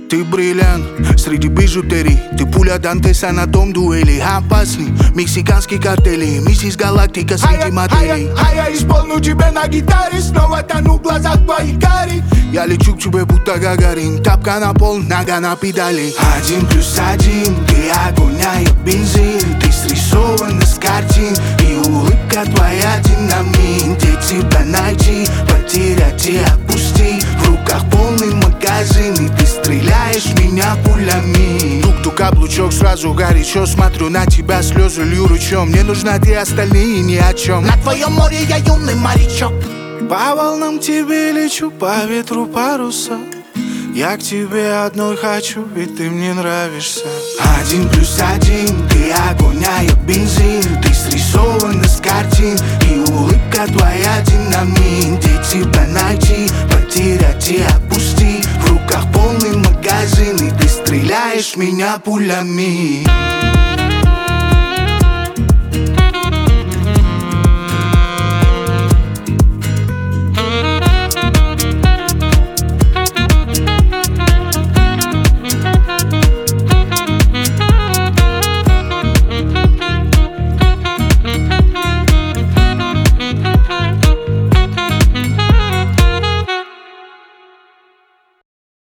Ты бриллиант среди бижутерий, ты пуля Дантеса на том дуэли. Опасный мексиканский картели, миссис Галактика среди моделей. А я исполню тебе на гитаре, снова тону в глазах твоих карих. Я лечу к тебе будто Гагарин, тапка на пол, нога на педали. 1+1, ты огонь, а я бензин. Ты срисована с картин, и улыбка твоя динамит. Где тебя найти, потерять и отпусти. В руках полный магазин, и ты стреляешь меня пулями. Тук-тук, каблучок, сразу горячо. Смотрю на тебя, слезы лью ручьем. Мне нужна ты, остальные ни о чем. На твоем море я юный морячок. По волнам тебе лечу, по ветру паруса. Я к тебе одной хочу, ведь ты мне нравишься. 1+1, ты огонь, а я бензин. Ты срисована с картин, и улыбка твоя динамит. Где тебя найти, потерять и отпусти. В руках полный магазин, и ты стреляешь меня пулями.